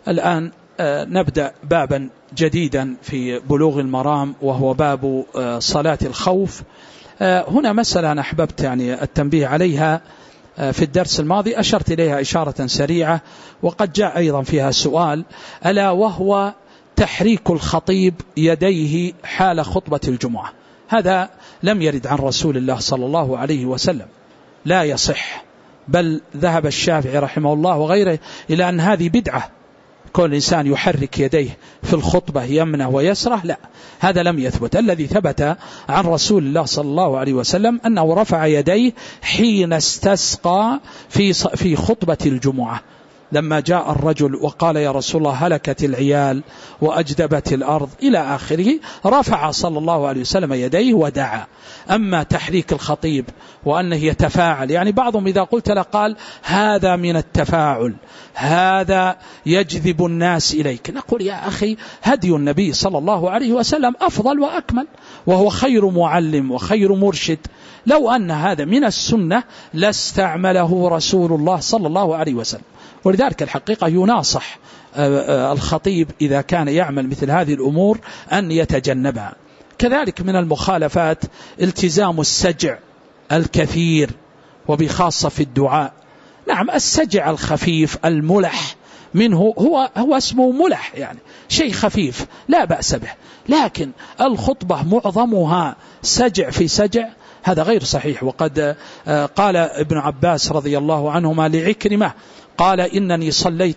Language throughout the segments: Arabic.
الآن نبدأ بابا جديدا في بلوغ المرام، وهو باب صلاة الخوف. هنا مسألة أنا أحببت التنبيه عليها في الدرس الماضي، أشرت إليها إشارة سريعة، وقد جاء أيضا فيها سؤال، ألا وهو تحريك الخطيب يديه حال خطبة الجمعة. هذا لم يرد عن رسول الله صلى الله عليه وسلم، لا يصح، بل ذهب الشافعي رحمه الله وغيره إلى أن هذه بدعة، كل إنسان يحرك يديه في الخطبة يمنه ويسره، لا، هذا لم يثبت. الذي ثبت عن رسول الله صلى الله عليه وسلم أنه رفع يديه حين استسقى في خطبة الجمعة، لما جاء الرجل وقال يا رسول الله هلكت العيال وأجدبت الأرض إلى آخره، رفع صلى الله عليه وسلم يديه ودعا. أما تحريك الخطيب وأنه يتفاعل، بعضهم إذا قلت له قال هذا من التفاعل، هذا يجذب الناس إليك، نقول يا أخي هدي النبي صلى الله عليه وسلم أفضل وأكمل، وهو خير معلم وخير مرشد. لو أن هذا من السنة لاستعمله رسول الله صلى الله عليه وسلم. ولذلك الحقيقة يناصح الخطيب إذا كان يعمل مثل هذه الأمور أن يتجنبها. كذلك من المخالفات التزام السجع الكثير، وبخاصة في الدعاء. نعم، السجع الخفيف الملح منه هو اسمه ملح، شيء خفيف لا بأس به، لكن الخطبة معظمها سجع في سجع، هذا غير صحيح. وقد قال ابن عباس رضي الله عنهما لعكرمة، قال إنني صليت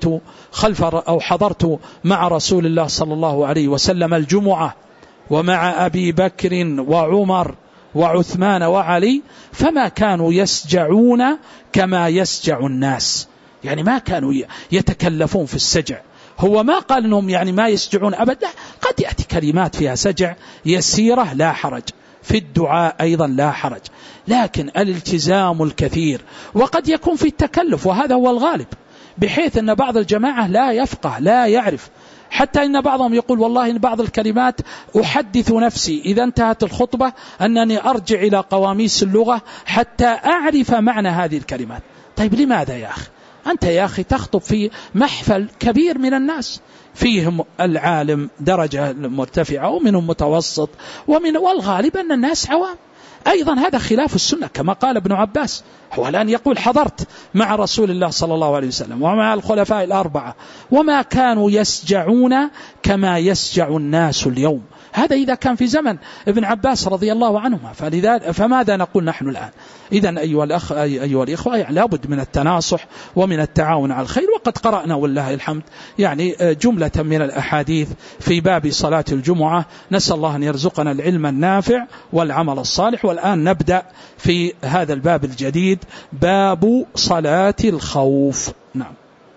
أو حضرت مع رسول الله صلى الله عليه وسلم الجمعة ومع أبي بكر وعمر وعثمان وعلي، فما كانوا يسجعون كما يسجع الناس، ما كانوا يتكلفون في السجع. هو ما قال أنهم ما يسجعون أبدا، قد يأتي كلمات فيها سجع يسيرة لا حرج، في الدعاء أيضا لا حرج، لكن الالتزام الكثير، وقد يكون في التكلف، وهذا هو الغالب، بحيث أن بعض الجماعة لا يفقه لا يعرف، حتى إن بعضهم يقول والله إن بعض الكلمات أحدث نفسي إذا انتهت الخطبة أنني أرجع إلى قواميس اللغة حتى أعرف معنى هذه الكلمات. طيب لماذا يا أخي؟ أنت يا أخي تخطب في محفل كبير من الناس، فيهم العالم درجة مرتفعة ومنهم متوسط والغالب أن الناس عوام. أيضا هذا خلاف السنة، كما قال ابن عباس، هو الآن يقول حضرت مع رسول الله صلى الله عليه وسلم ومع الخلفاء الأربعة وما كانوا يسجعون كما يسجع الناس اليوم. هذا إذا كان في زمن ابن عباس رضي الله عنهما، فماذا نقول نحن الآن؟ إذن أيها الإخوة، لابد من التناصح ومن التعاون على الخير. وقد قرأنا والله الحمد جملة من الأحاديث في باب صلاة الجمعة، نسأل الله أن يرزقنا العلم النافع والعمل الصالح. والآن نبدأ في هذا الباب الجديد، باب صلاة الخوف. نعم.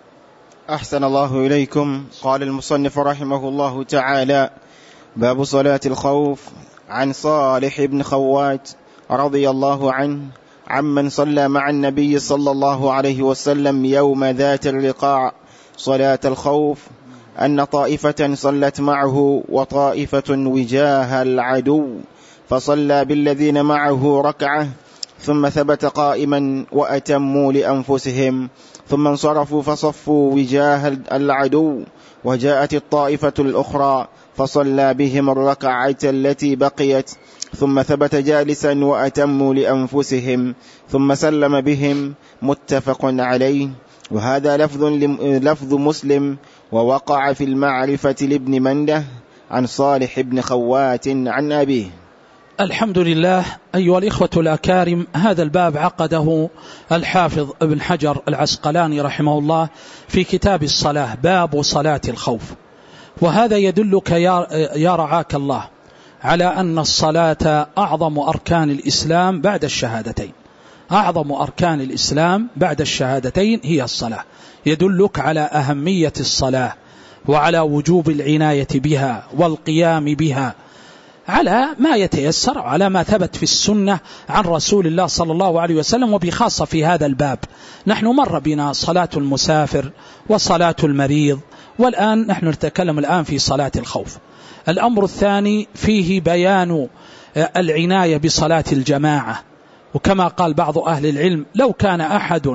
أحسن الله إليكم. قال المصنف رحمه الله تعالى: باب صلاة الخوف. عن صالح بن خوات رضي الله عنه عمن صلى مع النبي صلى الله عليه وسلم يوم ذات الرقاع صلاة الخوف أن طائفة صلت معه وطائفة وجاه العدو، فصلى بالذين معه ركعة ثم ثبت قائما وأتموا لأنفسهم، ثم انصرفوا فصفوا وجاه العدو، وجاءت الطائفة الأخرى فصلى بهم الركعة التي بقيت، ثم ثبت جالسا وأتموا لأنفسهم، ثم سلم بهم. متفق عليه. وهذا لفظ مسلم، ووقع في المعرفة لابن منده عن صالح بن خوات عن أبيه. الحمد لله. أيها الإخوة الأكارم، هذا الباب عقده الحافظ ابن حجر العسقلاني رحمه الله في كتاب الصلاة، باب صلاة الخوف. وهذا يدلك يا رعاك الله على أن الصلاة أعظم أركان الإسلام بعد الشهادتين. أعظم أركان الإسلام بعد الشهادتين هي الصلاة. يدلك على أهمية الصلاة وعلى وجوب العناية بها والقيام بها على ما يتيسر، على ما ثبت في السنة عن رسول الله صلى الله عليه وسلم. وبخاصة في هذا الباب نحن مر بنا صلاة المسافر وصلاة المريض، والآن نحن نتكلم الآن في صلاة الخوف. الأمر الثاني فيه بيان العناية بصلاة الجماعة. وكما قال بعض أهل العلم: لو كان أحد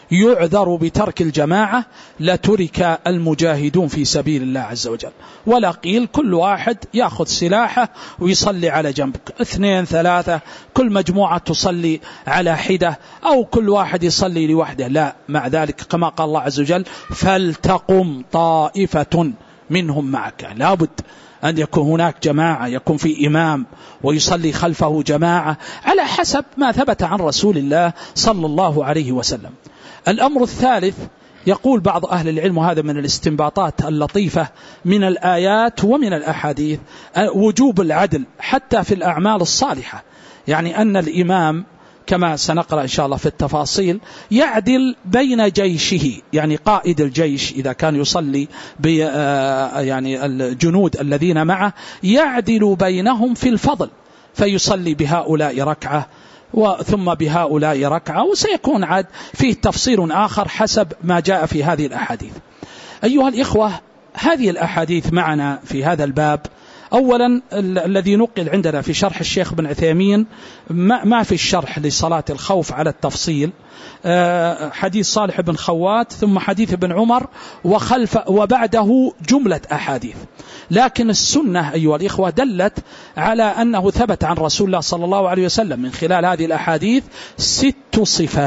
يعذر بترك الجماعة لترك المجاهدون في سبيل الله عز وجل، ولا قيل كل واحد يأخذ سلاحه ويصلي على جنبك، 2 3 كل مجموعة تصلي على حدة أو كل واحد يصلي لوحده، لا، مع ذلك كما قال الله عز وجل فلتقم طائفة منهم معك، لابد أن يكون هناك جماعة، يكون في إمام ويصلي خلفه جماعة على حسب ما ثبت عن رسول الله صلى الله عليه وسلم. الأمر الثالث، يقول بعض أهل العلم، وهذا من الاستنباطات اللطيفة من الآيات ومن الأحاديث، وجوب العدل حتى في الأعمال الصالحة، يعني أن الإمام كما سنقرأ إن شاء الله في التفاصيل يعدل بين جيشه، يعني قائد الجيش إذا كان يصلي يعني الجنود الذين معه يعدل بينهم في الفضل، فيصلي بهؤلاء ركعة ثم بهؤلاء ركعة، وسيكون عاد فيه تفصيل آخر حسب ما جاء في هذه الأحاديث. أيها الإخوة، هذه الأحاديث معنا في هذا الباب، أولا الذي نقل عندنا في شرح الشيخ بن عثيمين ما في الشرح لصلاة الخوف على التفصيل، حديث صالح بن خوات ثم حديث ابن عمر وبعده جملة أحاديث، لكن السنة أيها الإخوة دلت على أنه ثبت عن رسول الله صلى الله عليه وسلم من خلال هذه الأحاديث 6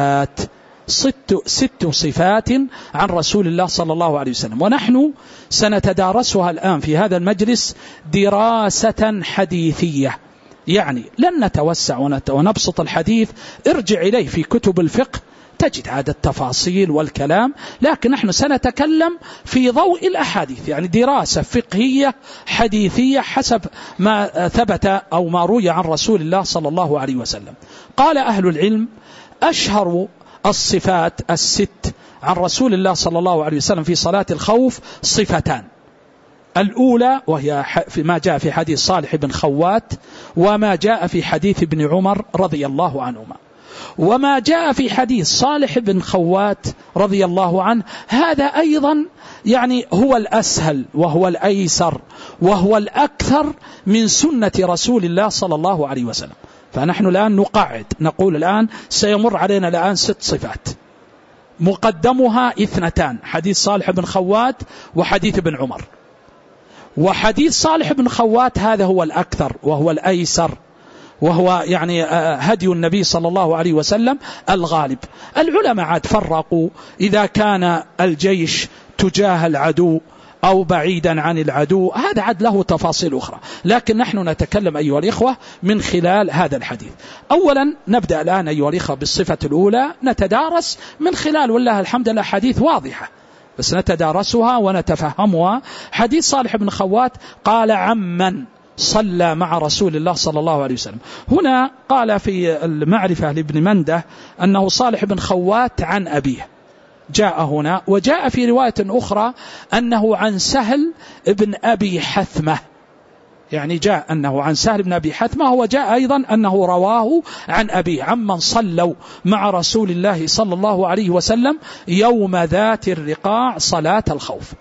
صفات عن رسول الله صلى الله عليه وسلم، ونحن سنتدارسها الآن في هذا المجلس دراسة حديثية، يعني لن نتوسع ونبسط الحديث، ارجع إليه في كتب الفقه تجد هذا التفاصيل والكلام، لكن نحن سنتكلم في ضوء الأحاديث، يعني دراسة فقهية حديثية حسب ما ثبت أو ما روي عن رسول الله صلى الله عليه وسلم. قال أهل العلم أشهر الصفات 6 عن رسول الله صلى الله عليه وسلم في صلاة الخوف 2. الأولى وهي ما جاء في حديث صالح بن خوات وما جاء في حديث ابن عمر رضي الله عنهما. وما جاء في حديث صالح بن خوات رضي الله عنه هذا أيضا يعني هو الأسهل وهو الأيسر وهو الأكثر من سنة رسول الله صلى الله عليه وسلم. فنحن الآن نقعد نقول الآن سيمر علينا الآن 6 صفات، مقدمها 2، حديث صالح بن خوات وحديث ابن عمر. وحديث صالح بن خوات هذا هو الأكثر وهو الأيسر وهو يعني هدي النبي صلى الله عليه وسلم الغالب. العلماء عاد فرقوا إذا كان الجيش تجاه العدو أو بعيدا عن العدو، هذا عاد له تفاصيل أخرى، لكن نحن نتكلم أيها الإخوة من خلال هذا الحديث. أولا نبدأ الآن أيها الإخوة بالصفة الأولى، نتدارس من خلال والله الحمد لله حديث واضحة بس نتدارسها ونتفهمها. حديث صالح بن خوات قال عمن صلى مع رسول الله صلى الله عليه وسلم. هنا قال في المعرفة لابن منده أنه صالح بن خوات عن أبيه، جاء هنا، وجاء في رواية أخرى أنه عن سهل بن أبي حثمة، يعني جاء أنه عن سهل بن أبي حثمة، وجاء أيضا أنه رواه عن أبيه عمن صلوا مع رسول الله صلى الله عليه وسلم يوم ذات الرقاع صلاة الخوف،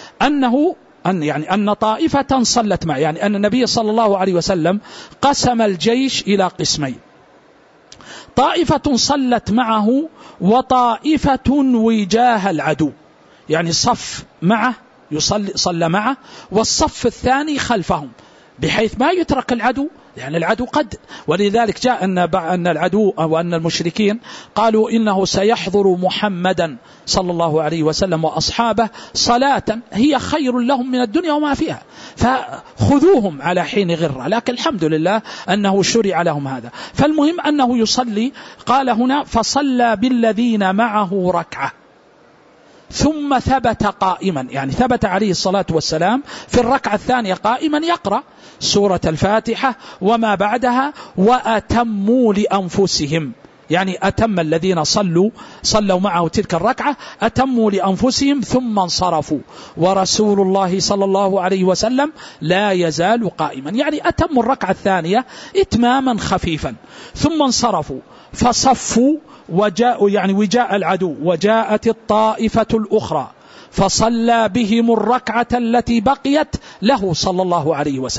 أن طائفة صلت معه، يعني أن النبي صلى الله عليه وسلم قسم الجيش إلى قسمين، طائفة صلت معه وطائفة وجاه العدو، يعني صف معه صلى معه والصف الثاني خلفهم بحيث ما يترك العدو، يعني العدو قد، ولذلك جاء أن العدو وأن المشركين قالوا إنه سيحضر محمدا صلى الله عليه وسلم وأصحابه صلاة هي خير لهم من الدنيا وما فيها، فخذوهم على حين غرة، لكن الحمد لله أنه شرع لهم هذا. فالمهم أنه يصلي، قال هنا فصلى بالذين معه ركعة ثم ثبت قائما، يعني ثبت عليه الصلاة والسلام في الركعة الثانية قائما يقرأ سورة الفاتحة وما بعدها وأتموا لأنفسهم، يعني أتم الذين صلوا معه تلك الركعة أتموا لأنفسهم ثم انصرفوا ورسول الله صلى الله عليه وسلم لا يزال قائما، يعني أتموا الركعة الثانية إتماما خفيفا ثم انصرفوا فصفوا وجاءوا، يعني وجاء العدو وجاءت الطائفة الأخرى فصلى بهم الركعة التي بقيت له صلى الله عليه وسلم.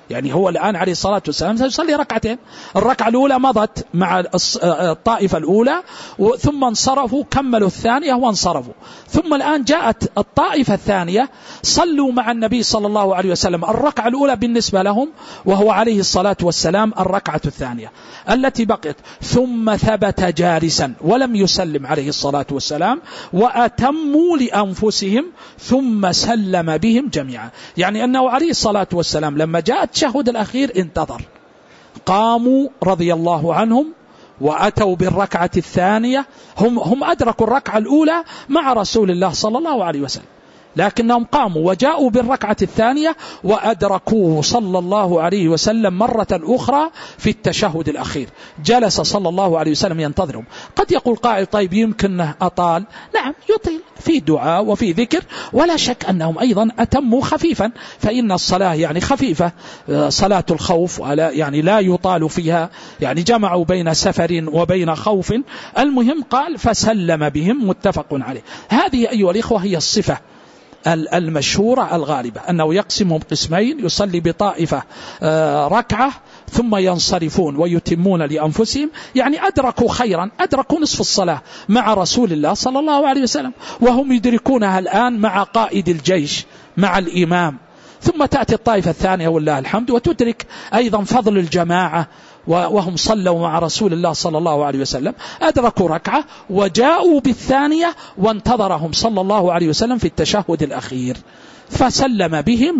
يعني هو الآن عليه الصلاة والسلام سيصلي ركعتين، الركعة الأولى مضت مع الطائفة الأولى ثم انصرفوا كملوا الثانية وانصرفوا، ثم الآن جاءت الطائفة الثانية صلوا مع النبي صلى الله عليه وسلم الركعة الأولى بالنسبة لهم وهو عليه الصلاة والسلام الركعة الثانية التي بقيت، ثم ثبت جالسا ولم يسلم عليه الصلاة والسلام وأتموا لأنفسهم ثم سلم بهم جميعا. يعني أنه عليه الصلاة والسلام لما جاء التشهد الأخير انتظر، قاموا رضي الله عنهم وأتوا بالركعة الثانية، هم أدركوا الركعة الأولى مع رسول الله صلى الله عليه وسلم، لكنهم قاموا وجاءوا بالركعة الثانية وأدركوه صلى الله عليه وسلم مرة أخرى في التشهد الأخير، جلس صلى الله عليه وسلم ينتظرهم. قد يقول قائل طيب يمكنه أطال، نعم يطيل في دعاء وفي ذكر، ولا شك أنهم أيضا أتموا خفيفا، فإن الصلاة يعني خفيفة، صلاة الخوف يعني لا يطال فيها، يعني جمعوا بين سفر وبين خوف. المهم قال فسلم بهم، متفق عليه. هذه أيها الإخوة هي الصفة المشهورة الغالبة، أنه يقسمهم قسمين، يصلي بطائفة ركعة ثم ينصرفون ويتمون لأنفسهم، يعني أدركوا خيرا، أدركوا نصف الصلاة مع رسول الله صلى الله عليه وسلم، وهم يدركونها الآن مع قائد الجيش مع الإمام، ثم تأتي الطائفة الثانية والله الحمد وتدرك أيضا فضل الجماعة، وهم صلوا مع رسول الله صلى الله عليه وسلم، أدركوا ركعة وجاءوا بالثانية وانتظرهم صلى الله عليه وسلم في التشهد الأخير فسلم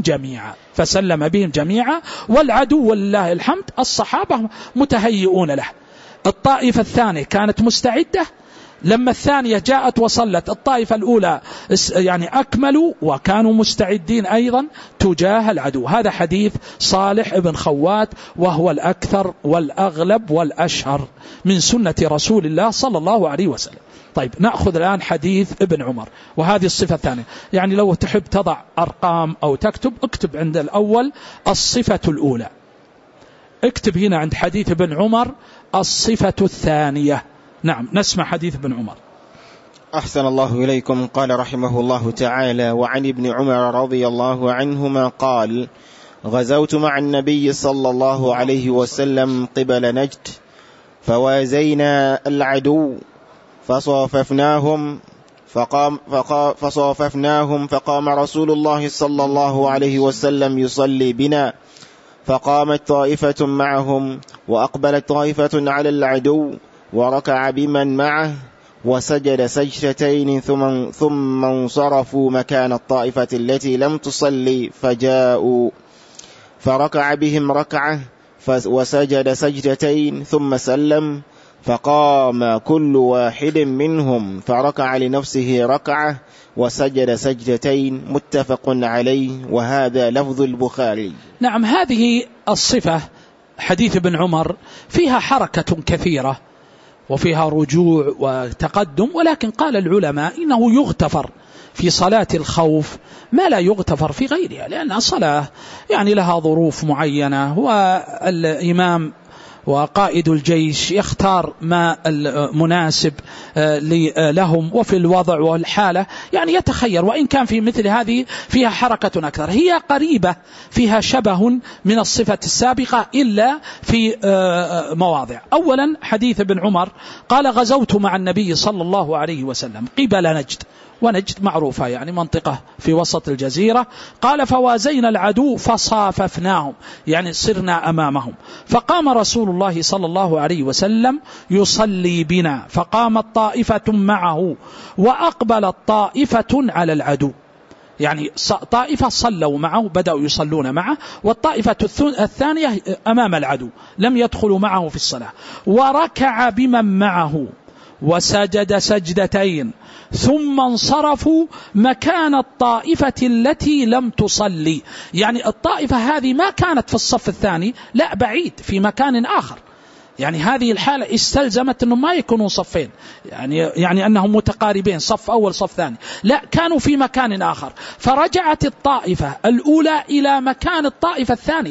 بهم جميعا. والعدو والله الحمد الصحابة متهيئون له. الطائفة الثانية كانت مستعدة، لما الثانية جاءت وصلت الطائفة الأولى يعني أكملوا وكانوا مستعدين أيضا تجاه العدو. هذا حديث صالح بن خوات، وهو الأكثر والأغلب والأشهر من سنة رسول الله صلى الله عليه وسلم. طيب نأخذ الآن حديث ابن عمر، وهذه الصفة الثانية. يعني لو تحب تضع أرقام أو تكتب، اكتب عند الأول الصفة الأولى، اكتب هنا عند حديث ابن عمر الصفة الثانية. نعم نسمع حديث ابن عمر. أحسن الله إليكم. قال رحمه الله تعالى: وعن ابن عمر رضي الله عنهما قال: غزوت مع النبي صلى الله عليه وسلم قبل نجد، فوازينا العدو فصاففناهم فقام رسول الله صلى الله عليه وسلم يصلي بنا، فقامت طائفة معهم وأقبلت طائفة على العدو وركع بمن معه وسجد سجدتين ثم انصرفوا مكان الطائفة التي لم تصلي، فجاءوا فركع بهم ركعة وسجد سجدتين ثم سلم، فقام كل واحد منهم فركع لنفسه ركعة وسجد سجدتين، متفق عليه، وهذا لفظ البخاري. نعم هذه الصفة حديث ابن عمر فيها حركة كثيرة وفيها رجوع وتقدم، ولكن قال العلماء إنه يغتفر في صلاة الخوف ما لا يغتفر في غيرها، لأن الصلاة يعني لها ظروف معينة، والإمام وقائد الجيش يختار ما المناسب لهم وفي الوضع والحالة، يعني يتخير، وإن كان في مثل هذه فيها حركة أكثر، هي قريبة فيها شبه من الصفة السابقة إلا في مواضع. أولا حديث ابن عمر قال: غزوت مع النبي صلى الله عليه وسلم قبل نجد، ونجد معروفة يعني منطقة في وسط الجزيرة. قال: فوازينا العدو فصاففناهم، يعني صرنا أمامهم، فقام رسول الله صلى الله عليه وسلم يصلي بنا، فقامت طائفة معه وأقبلت طائفة على العدو، يعني طائفة صلوا معه بدأوا يصلون معه، والطائفة الثانية أمام العدو لم يدخلوا معه في الصلاة، وركع بمن معه وسجد سجدتين ثم انصرفوا مكان الطائفة التي لم تصلي، يعني الطائفة هذه ما كانت في الصف الثاني، لا بعيد في مكان آخر، يعني هذه الحالة استلزمت أنهم ما يكونوا صفين، يعني أنهم متقاربين صف أول صف ثاني، لا كانوا في مكان آخر، فرجعت الطائفة الأولى إلى مكان الطائفة الثانية،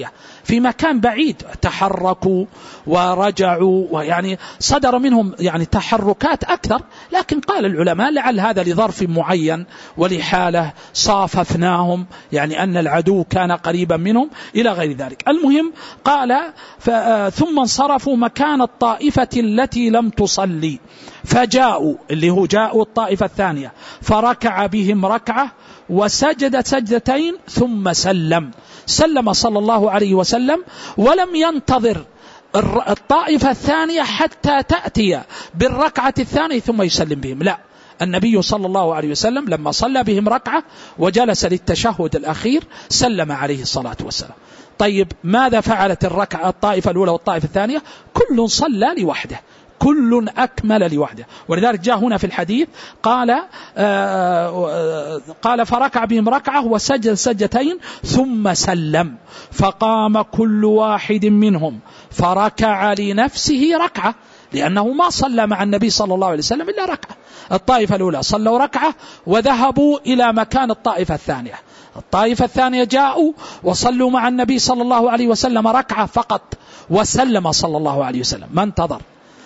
في مكان بعيد تحركوا ورجعوا، ويعني صدر منهم يعني تحركات أكثر، لكن قال العلماء لعل هذا لظرف معين ولحالة صاففناهم، يعني أن العدو كان قريبا منهم إلى غير ذلك. المهم قال ثم انصرفوا مكان الطائفة التي لم تصلي فجاءوا، اللي هو جاءوا الطائفة الثانية، فركع بهم ركعة وسجد سجدتين ثم سلم صلى الله عليه وسلم، ولم ينتظر الطائفة الثانية حتى تأتي بالركعة الثانية ثم يسلم بهم، لا، النبي صلى الله عليه وسلم لما صلى بهم ركعة وجلس للتشهد الأخير سلم عليه الصلاة والسلام. طيب ماذا فعلت الطائفة الأولى والطائفة الثانية؟ كل صلى لوحده، كل أكمل لوحده. ولذلك جاء هنا في الحديث قال فركع بهم ركعة وسجد سجدتين ثم سلم، فقام كل واحد منهم فركع لنفسه ركعة، لأنه ما صلى مع النبي صلى الله عليه وسلم إلا ركعة. الطائفة الأولى صلوا ركعة وذهبوا إلى مكان الطائفة الثانية، الطائفة الثانية جاءوا وصلوا مع النبي صلى الله عليه وسلم ركعة فقط وسلم صلى الله عليه وسلم، ما انتظر.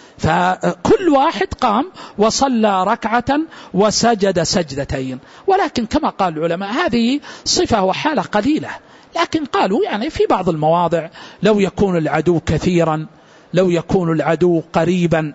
فكل واحد قام وصلى ركعة وسجد سجدتين. ولكن كما قال العلماء هذه صفة وحالة قليلة، لكن قالوا يعني في بعض المواضع لو يكون العدو كثيرا، لو يكون العدو قريبا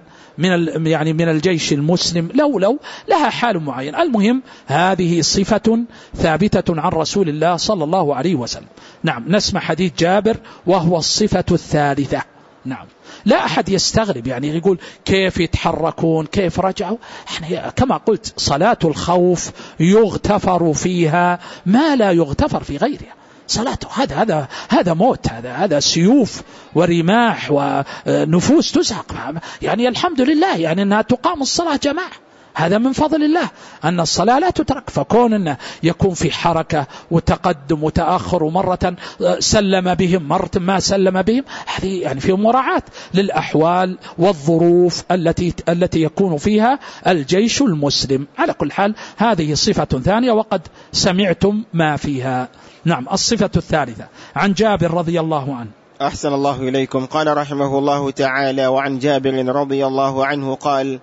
من الجيش المسلم، لو لها حال معين. المهم هذه صفة ثابتة عن رسول الله صلى الله عليه وسلم. نعم، نسمع حديث جابر وهو الصفة الثالثة. نعم، لا أحد يستغرب يعني يقول كيف يتحركون كيف رجعوا. كما قلت صلاة الخوف يغتفر فيها ما لا يغتفر في غيرها. صلاته هذا موت، هذا سيوف ورماح ونفوس تزهق. يعني الحمد لله يعني أنها تقام الصلاة جماعة، هذا من فضل الله أن الصلاة لا تترك. فكون أنه يكون في حركة وتقدم وتأخر، ومرة سلم بهم مرة ما سلم بهم، هذه يعني في مراعاة للأحوال والظروف التي يكون فيها الجيش المسلم. على كل حال هذه صفة ثانية وقد سمعتم ما فيها. نعم، الصفة الثالثة عن جابر رضي الله عنه. أحسن الله إليكم. قال رحمه الله تعالى: وعن جابر رضي الله عنه قال: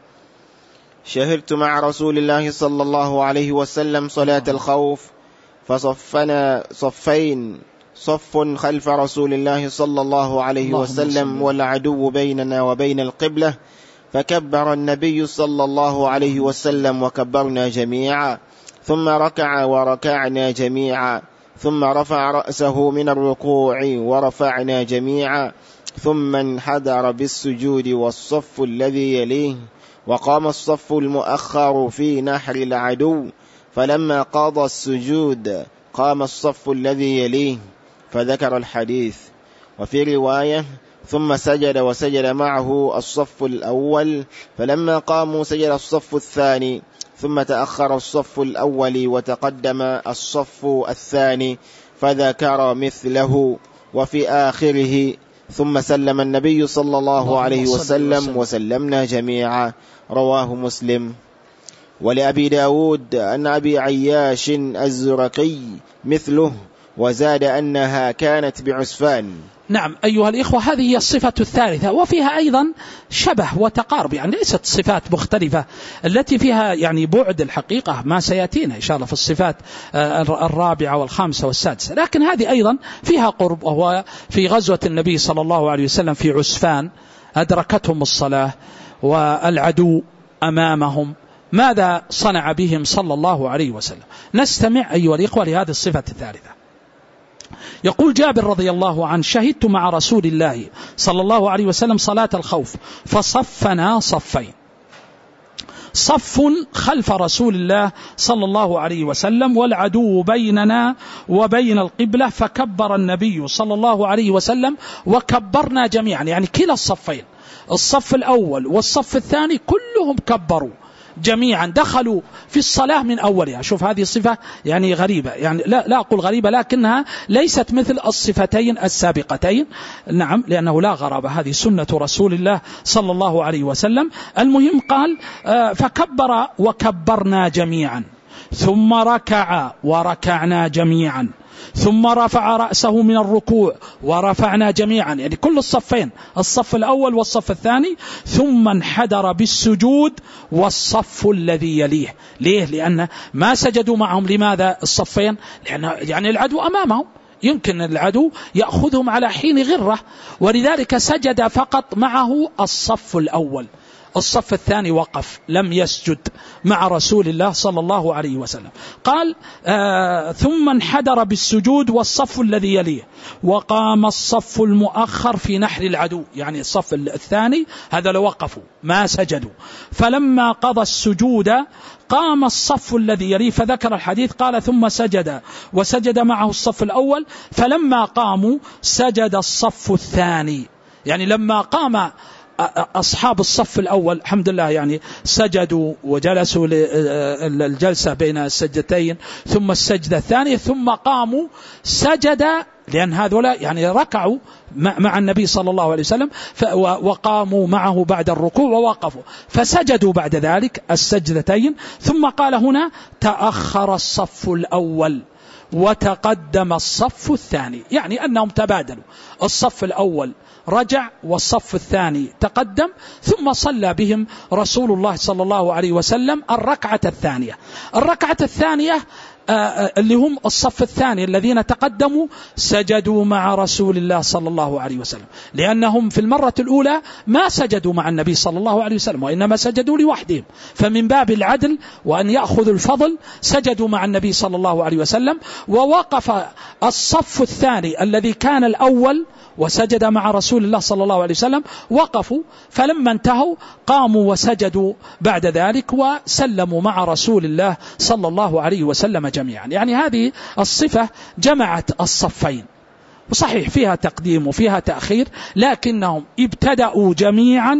شهدت مع رسول الله صلى الله عليه وسلم صلاة الخوف، فصفنا صفين، صف خلف رسول الله صلى الله عليه وسلم والعدو بيننا وبين القبلة، فكبر النبي صلى الله عليه وسلم وكبرنا جميعا، ثم ركع وركعنا جميعا، ثم رفع رأسه من الركوع ورفعنا جميعا، ثم انحدر بالسجود والصف الذي يليه، وقام الصف المؤخر في نحر العدو، فلما قضى السجود قام الصف الذي يليه، فذكر الحديث. وفي رواية: ثم سجد وسجد معه الصف الأول، فلما قاموا سجد الصف الثاني، ثم تأخر الصف الأول وتقدم الصف الثاني، فذكر مثله. وفي آخره: ثم سلم النبي صلى الله عليه وسلم وسلمنا جميعا. رواه مسلم. ولأبي داود أن أبي عياش الزرقي مثله، وزاد أنها كانت بعسفان. نعم أيها الإخوة، هذه هي الصفة الثالثة، وفيها أيضا شبه وتقارب، يعني ليست صفات مختلفة التي فيها يعني بعد الحقيقة ما سيأتينا إن شاء الله في الصفات الرابعة والخامسة والسادسة، لكن هذه أيضا فيها قرب. وهو في غزوة النبي صلى الله عليه وسلم في عسفان أدركتهم الصلاة والعدو أمامهم، ماذا صنع بهم صلى الله عليه وسلم؟ نستمع أيها الإخوة لهذه الصفة الثالثة. يقول جابر رضي الله عنه: شهدت مع رسول الله صلى الله عليه وسلم صلاة الخوف، فصفنا صفين، صف خلف رسول الله صلى الله عليه وسلم والعدو بيننا وبين القبلة، فكبر النبي صلى الله عليه وسلم وكبرنا جميعا، يعني كلا الصفين، الصف الأول والصف الثاني كلهم كبروا جميعا، دخلوا في الصلاة من أولها. شوف هذه الصفة يعني غريبة، يعني لا أقول غريبة لكنها ليست مثل الصفتين السابقتين. نعم، لأنه لا غرابة، هذه سنة رسول الله صلى الله عليه وسلم. المهم قال: فكبر وكبرنا جميعا، ثم ركع وركعنا جميعا، ثم رفع رأسه من الركوع ورفعنا جميعا، يعني كل الصفين، الصف الأول والصف الثاني، ثم انحدر بالسجود والصف الذي يليه. ليه؟ لأن ما سجدوا معهم. لماذا الصفين؟ لأن يعني العدو أمامهم، يمكن العدو يأخذهم على حين غرة، ولذلك سجد فقط معه الصف الأول. الصف الثاني وقف لم يسجد مع رسول الله صلى الله عليه وسلم. قال ثم انحدر بالسجود والصف الذي يليه، وقام الصف المؤخر في نحر العدو، يعني الصف الثاني هذا لو وقفوا ما سجدوا. فلما قضى السجود قام الصف الذي يليه، فذكر الحديث قال ثم سجد وسجد معه الصف الأول، فلما قاموا سجد الصف الثاني. يعني لما قام أصحاب الصف الأول الحمد لله يعني سجدوا وجلسوا الجلسة بين السجدتين، ثم السجدة الثانية، ثم قاموا سجد، لأن هذولا يعني ركعوا مع النبي صلى الله عليه وسلم وقاموا معه بعد الركوع ووقفوا، فسجدوا بعد ذلك السجدتين. ثم قال هنا تأخر الصف الأول وتقدم الصف الثاني، يعني أنهم تبادلوا، الصف الأول رجع والصف الثاني تقدم، ثم صلى بهم رسول الله صلى الله عليه وسلم الركعة الثانية. الركعة الثانية اللي هم الصف الثاني الذين تقدموا سجدوا مع رسول الله صلى الله عليه وسلم، لأنهم في المرة الأولى ما سجدوا مع النبي صلى الله عليه وسلم، وإنما سجدوا لوحدهم، فمن باب العدل وأن يأخذوا الفضل سجدوا مع النبي صلى الله عليه وسلم. ووقف الصف الثاني الذي كان الأول وسجد مع رسول الله صلى الله عليه وسلم، وقفوا، فلما انتهوا قاموا وسجدوا بعد ذلك وسلموا مع رسول الله صلى الله عليه وسلم جميعا. يعني هذه الصفة جمعت الصفين، وصحيح فيها تقديم وفيها تأخير، لكنهم ابتدأوا جميعا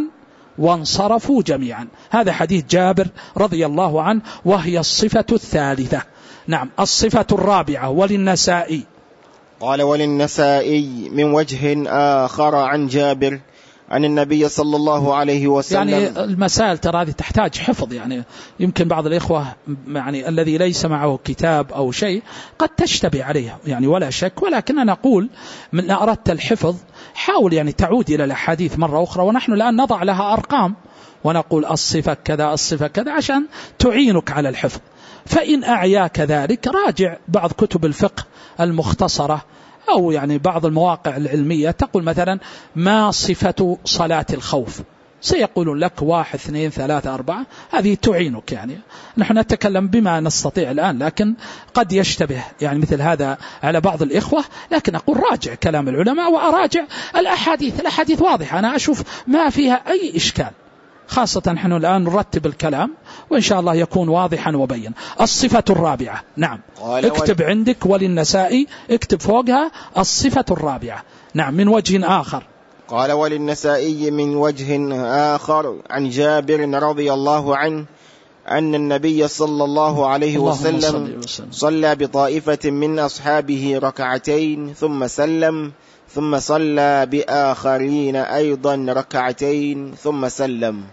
وانصرفوا جميعا. هذا حديث جابر رضي الله عنه، وهي الصفة الثالثة. نعم. الصفة الرابعة وللنسائي. قال وللنسائي من وجه آخر عن جابر عن النبي صلى الله عليه وسلم. يعني المسائل ترى هذه تحتاج حفظ، يعني يمكن بعض الإخوة يعني الذي ليس معه كتاب أو شيء قد تشتبه عليه يعني ولا شك، ولكن أنا أقول من أردت الحفظ حاول يعني تعود إلى الأحاديث مرة أخرى، ونحن الآن نضع لها أرقام ونقول الصفة كذا الصفة كذا عشان تعينك على الحفظ. فإن أعياك ذلك راجع بعض كتب الفقه المختصرة أو يعني بعض المواقع العلمية، تقول مثلا ما صفة صلاة الخوف، سيقولون لك 1 2 3 4، هذه تعينك. يعني نحن نتكلم بما نستطيع الآن، لكن قد يشتبه يعني مثل هذا على بعض الإخوة، لكن أقول راجع كلام العلماء وأراجع الأحاديث واضحة، أنا أشوف ما فيها أي إشكال، خاصة نحن الآن نرتب الكلام وإن شاء الله يكون واضحا وبين. الصفة الرابعة. نعم. اكتب عندك وللنسائي، اكتب فوقها الصفة الرابعة. نعم. من وجه آخر. قال وللنسائي من وجه آخر عن جابر رضي الله عنه أن النبي صلى الله عليه وسلم صلى بطائفة من أصحابه ركعتين ثم سلم، ثم صلى بآخرين أيضا ركعتين ثم سلم،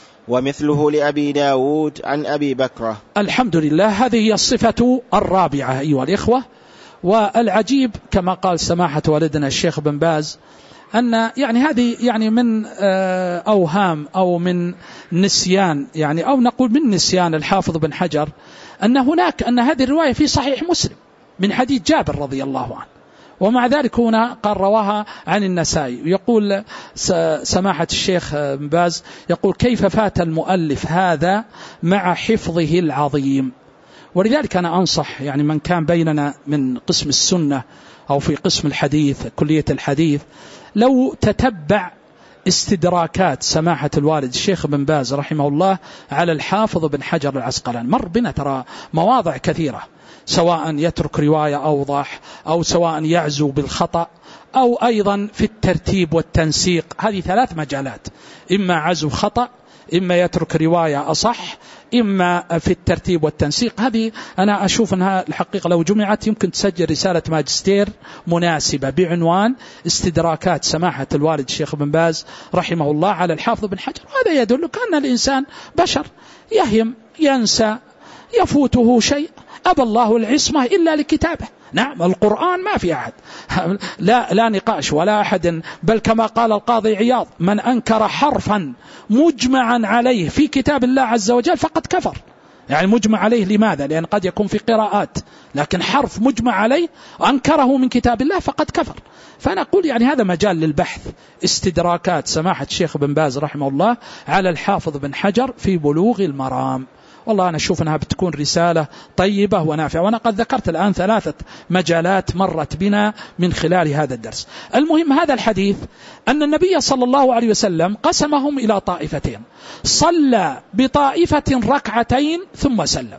ومثله لأبي داود عن أبي بكر. الحمد لله. هذه هي الصفة الرابعة أيها الإخوة. والعجيب كما قال سماحة والدنا الشيخ بن باز أن يعني هذه يعني من أوهام أو من نسيان، يعني أو نقول من نسيان الحافظ بن حجر أن هذه الرواية في صحيح مسلم من حديث جابر رضي الله عنه، ومع ذلك هنا قال رواها عن النسائي. يقول سماحة الشيخ بن باز يقول كيف فات المؤلف هذا مع حفظه العظيم. ولذلك أنا أنصح يعني من كان بيننا من قسم السنة أو في قسم الحديث كلية الحديث، لو تتبع استدراكات سماحة الوالد الشيخ بن باز رحمه الله على الحافظ بن حجر العسقلاني، مر بنا ترى مواضع كثيرة، سواء يترك رواية أوضح أو سواء يعزو بالخطأ أو أيضا في الترتيب والتنسيق. هذه 3 مجالات، إما عزو خطأ، إما يترك رواية أصح، إما في الترتيب والتنسيق. هذه أنا أشوف أنها الحقيقة لو جمعت يمكن تسجل رسالة ماجستير مناسبة بعنوان استدراكات سماحة الوالد الشيخ بن باز رحمه الله على الحافظ بن حجر. هذا يدلك أن الإنسان بشر، يهم، ينسى، يفوته شيء، أبى الله العصمة إلا لكتابه. نعم القرآن ما في أحد لا نقاش ولا أحد، بل كما قال القاضي عياض: من أنكر حرفا مجمعا عليه في كتاب الله عز وجل فقد كفر. يعني مجمع عليه لماذا؟ لأن قد يكون في قراءات، لكن حرف مجمع عليه أنكره من كتاب الله فقد كفر. فأنا أقول يعني هذا مجال للبحث. استدراكات سماحة الشيخ بن باز رحمه الله على الحافظ بن حجر في بلوغ المرام، والله أنا أشوف أنها بتكون رسالة طيبة ونافعة. وأنا قد ذكرت الآن 3 مجالات مرت بنا من خلال هذا الدرس. المهم هذا الحديث أن النبي صلى الله عليه وسلم قسمهم إلى طائفتين، صلى بطائفة ركعتين ثم سلم،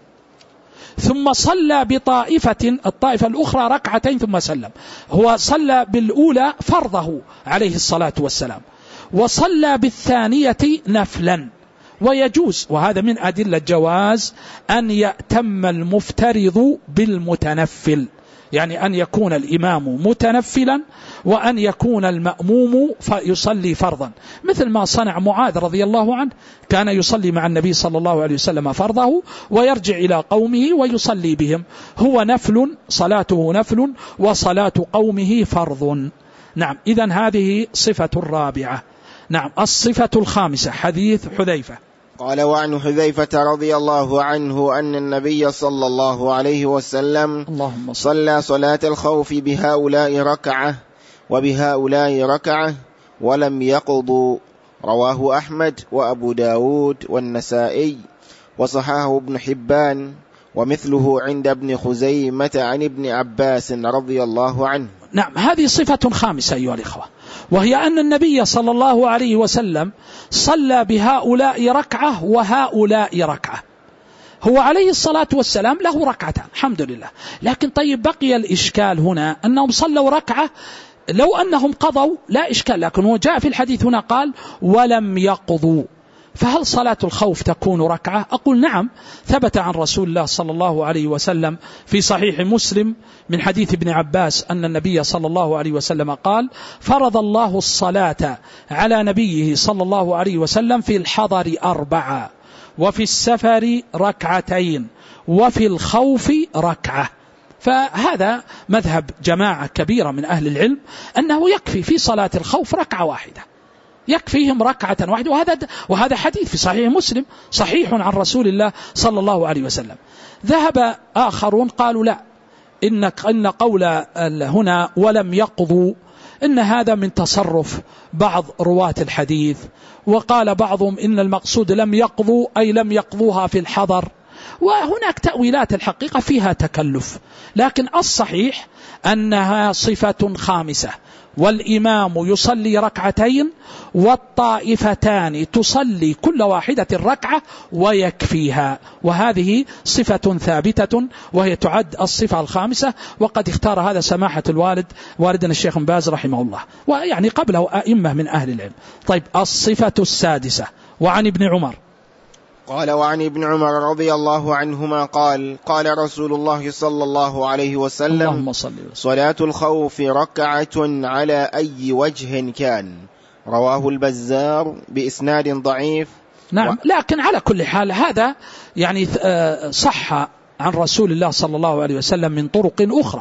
ثم صلى بطائفة الطائفة الأخرى ركعتين ثم سلم. هو صلى بالأولى فرضه عليه الصلاة والسلام، وصلى بالثانية نفلا. ويجوز، وهذا من أدلة جواز، أن يأتم المفترض بالمتنفل، يعني أن يكون الإمام متنفلا وأن يكون المأموم فيصلي فرضا، مثل ما صنع معاذ رضي الله عنه، كان يصلي مع النبي صلى الله عليه وسلم فرضه ويرجع إلى قومه ويصلي بهم. هو نفل، صلاته نفل، وصلاة قومه فرض. نعم، إذن هذه صفة الرابعة. نعم، الصفة الخامسة حديث حذيفة. قال: وعن حذيفة رضي الله عنه أن النبي صلى الله عليه وسلم صلى صلاة الخوف بهؤلاء ركعة وبهؤلاء ركعة ولم يقضوا. رواه أحمد وأبو داود والنسائي، وصححه ابن حبان، ومثله عند ابن خزيمة عن ابن عباس رضي الله عنه. نعم، هذه صفة خامسة أيها الإخوة، وهي أن النبي صلى الله عليه وسلم صلى بهؤلاء ركعة وهؤلاء ركعة. هو عليه الصلاة والسلام له ركعتان الحمد لله، لكن طيب بقي الإشكال هنا أنهم صلوا ركعة، لو أنهم قضوا لا إشكال، لكن هو جاء في الحديث هنا قال ولم يقضوا. فهل صلاة الخوف تكون ركعة؟ أقول نعم، ثبت عن رسول الله صلى الله عليه وسلم في صحيح مسلم من حديث ابن عباس أن النبي صلى الله عليه وسلم قال: فرض الله الصلاة على نبيه صلى الله عليه وسلم في الحضر 4، وفي السفر 2، وفي الخوف 1. فهذا مذهب جماعة كبيرة من أهل العلم أنه يكفي في صلاة الخوف 1 واحدة، يكفيهم 1 واحدة، وهذا حديث في صحيح مسلم صحيح عن رسول الله صلى الله عليه وسلم. ذهب آخرون قالوا لا، إن قول هنا ولم يقضوا إن هذا من تصرف بعض رواة الحديث، وقال بعضهم إن المقصود لم يقضوا أي لم يقضوها في الحضر. وهناك تأويلات الحقيقة فيها تكلف، لكن الصحيح أنها صفة خامسة، والإمام يصلي 2 والطائفتان تصلي كل واحدة 1 ويكفيها، وهذه صفة ثابتة وهي تعد الصفة الخامسة. وقد اختار هذا سماحة والدنا الشيخ بن باز رحمه الله، ويعني قبله أئمة من أهل العلم. طيب، الصفة السادسة وعن ابن عمر. قال: وعن ابن عمر رضي الله عنهما قال: قال رسول الله صلى الله عليه وسلم: صلاة الخوف 1 على أي وجه كان. رواه البزار بإسناد ضعيف. نعم، لكن على كل حال هذا يعني صح عن رسول الله صلى الله عليه وسلم من طرق أخرى،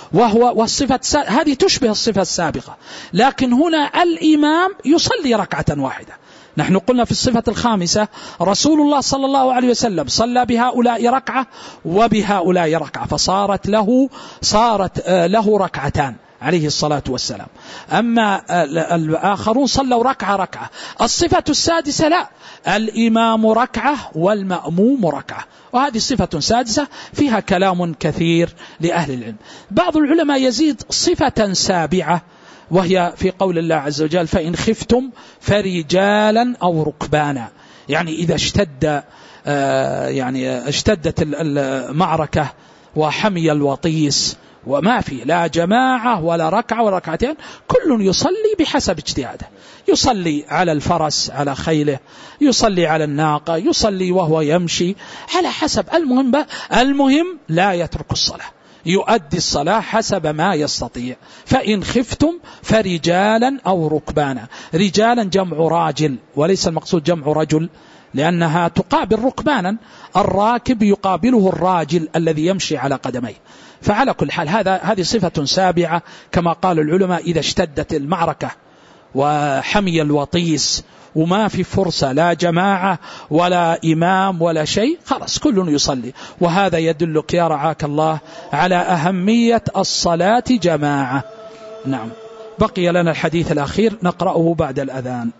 والصفة هذه تشبه الصفة السابقة، لكن هنا الإمام يصلي 1 نحن قلنا في الصفة الخامسة رسول الله صلى الله عليه وسلم صلى بهؤلاء 1 وبهؤلاء 1، فصارت له 2 عليه الصلاة والسلام. أما الآخرون صلوا 1. الصفة السادسة لا، الإمام 1 والمأموم 1، وهذه صفة سادسة فيها كلام كثير لأهل العلم. بعض العلماء يزيد صفة 7، وهي في قول الله عز وجل: فإن خفتم فرجالا أو ركبانا. يعني إذا اشتدت المعركة وحمي الوطيس وما في لا جماعة ولا 1 ولا 2، كل يصلي بحسب اجتهاده، يصلي على الفرس على خيله، يصلي على الناقة، يصلي وهو يمشي على حسب. المهم لا يترك الصلاة، يؤدي الصلاة حسب ما يستطيع. فإن خفتم فرجالا أو ركبانا. رجالا جمع راجل، وليس المقصود جمع رجل، لأنها تقابل ركبانا، الراكب يقابله الراجل الذي يمشي على قدميه. فعلى كل حال هذه صفة سابعة كما قال العلماء. إذا اشتدت المعركة وحمي الوطيس وما في فرصة لا جماعة ولا إمام ولا شيء، خلاص كل يصلي. وهذا يدلك يا رعاك الله على أهمية الصلاة جماعة. نعم. بقي لنا الحديث الأخير نقرأه بعد الأذان.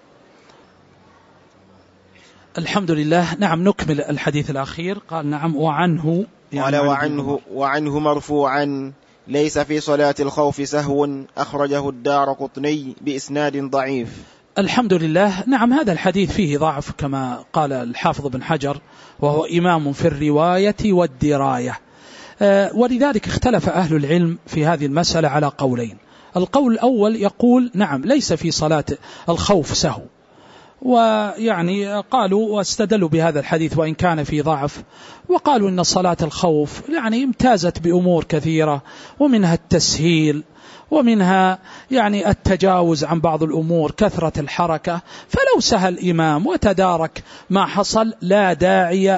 الحمد لله. نعم نكمل الحديث الأخير. قال نعم وعنه قال وعنه مرفوعا ليس في صلاة الخوف سهو، أخرجه الدارقطني بإسناد ضعيف. الحمد لله. نعم هذا الحديث فيه ضعف كما قال الحافظ بن حجر، وهو إمام في الرواية والدراية، ولذلك اختلف أهل العلم في هذه المسألة على قولين. القول الأول يقول نعم ليس في صلاة الخوف سهو، ويعني قالوا واستدلوا بهذا الحديث وإن كان في ضعف، وقالوا إن صلاة الخوف يعني امتازت بأمور كثيرة، ومنها التسهيل، ومنها يعني التجاوز عن بعض الأمور، كثرة الحركة. فلو سهى الإمام وتدارك ما حصل لا داعي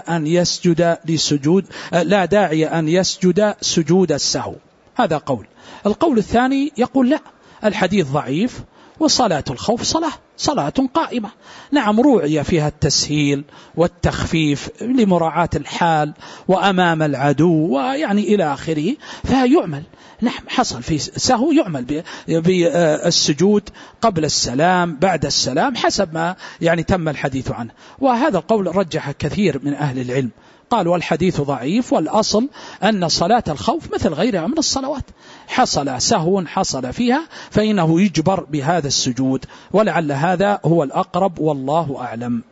أن يسجد سجود السهو. هذا قول. القول الثاني يقول لا، الحديث ضعيف، وصلاة الخوف صلاة قائمة. نعم روعي فيها التسهيل والتخفيف لمراعاة الحال وأمام العدو ويعني إلى آخره، فيعمل. نعم حصل في سهو يعمل بالسجود قبل السلام بعد السلام حسب ما يعني تم الحديث عنه. وهذا القول رجح كثير من أهل العلم، قالوا الحديث ضعيف، والأصل أن صلاة الخوف مثل غيرها من الصلوات، حصل سهو حصل فيها فإنه يجبر بهذا السجود، ولعل هذا هو الأقرب والله أعلم.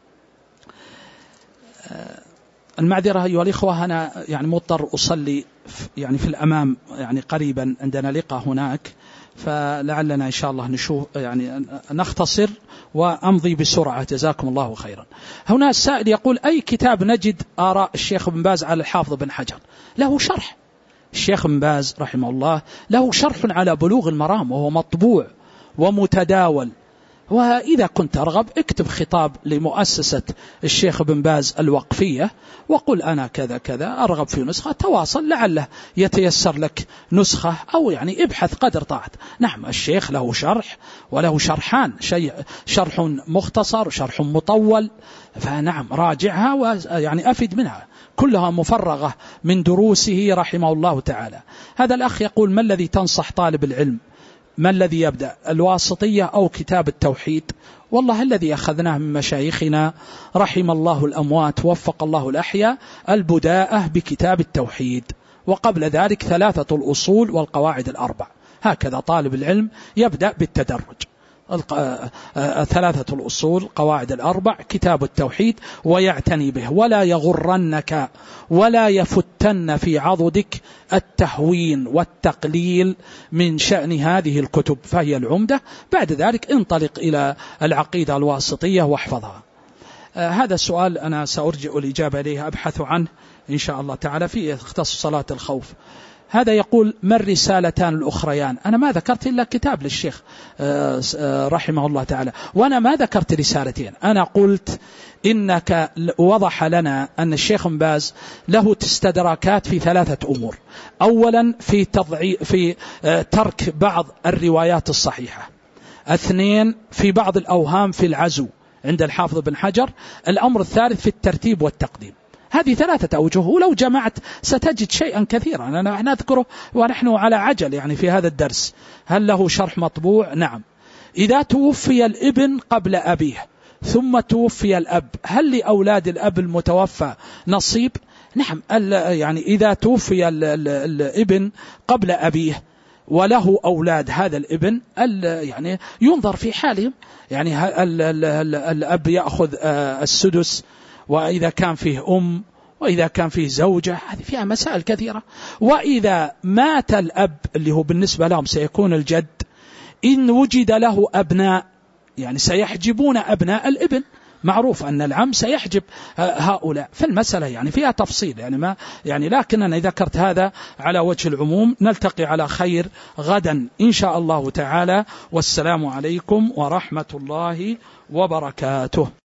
المعذرة أيها الإخوة، أنا يعني مضطر أصلي يعني في الأمام يعني قريبا، عندنا لقاء هناك، فلعلنا إن شاء الله نشوف يعني نختصر وأمضي بسرعة. جزاكم الله خيرا. هنا السائل يقول أي كتاب نجد آراء الشيخ بن باز على الحافظ بن حجر؟ له شرح، الشيخ بن باز رحمه الله له شرح على بلوغ المرام، وهو مطبوع ومتداول. وإذا كنت ترغب اكتب خطاب لمؤسسة الشيخ بن باز الوقفية وقل أنا كذا كذا أرغب في نسخة، تواصل لعله يتيسر لك نسخة، أو يعني ابحث قدر طاعت. نعم الشيخ له شرح وله شرحان، شرح مختصر وشرح مطول، فنعم راجعها ويعني أفد منها، كلها مفرغة من دروسه رحمه الله تعالى. هذا الأخ يقول ما الذي تنصح طالب العلم، ما الذي يبدأ، الواسطية أو كتاب التوحيد؟ والله الذي أخذناه من مشايخنا رحم الله الأموات وفق الله الأحياء البداءة بكتاب التوحيد، وقبل ذلك 3 الأصول والقواعد الأربع. هكذا طالب العلم يبدأ بالتدرج، 3 الأصول قواعد الأربع كتاب التوحيد، ويعتني به، ولا يغرنك ولا يفتن في عضدك التهوين والتقليل من شأن هذه الكتب، فهي العمدة. بعد ذلك انطلق إلى العقيدة الواسطية واحفظها. هذا السؤال أنا سأرجع الإجابة إليه، أبحث عنه إن شاء الله تعالى في اختصاص صلاة الخوف. هذا يقول ما الرسالتان الأخريان؟ أنا ما ذكرت إلا كتاب للشيخ رحمه الله تعالى، وأنا ما ذكرت رسالتين. أنا قلت إنك وضح لنا أن الشيخ بن باز له استدراكات في 3 أمور. أولا في ترك بعض الروايات الصحيحة. 2 في بعض الأوهام في العزو عند الحافظ بن حجر. الأمر الثالث في الترتيب والتقديم. هذه 3 أوجه، ولو جمعت ستجد شيئا كثيرا أنا نذكره ونحن على عجل يعني في هذا الدرس. هل له شرح مطبوع؟ نعم. إذا توفي الابن قبل أبيه ثم توفي الأب، هل لأولاد الأب المتوفى نصيب؟ نعم. يعني إذا توفي الابن قبل أبيه وله أولاد هذا الابن يعني ينظر في حالهم، يعني الأب يأخذ السدس، وإذا كان فيه وإذا كان فيه زوجة، هذه فيها مسائل كثيرة. وإذا مات الأب اللي هو بالنسبة لهم سيكون الجد، إن وجد له أبناء يعني سيحجبون أبناء الابن، معروف أن العم سيحجب هؤلاء. فالمسألة يعني فيها تفصيل يعني لكن أنا ذكرت هذا على وجه العموم. نلتقي على خير غدا إن شاء الله تعالى، والسلام عليكم ورحمة الله وبركاته.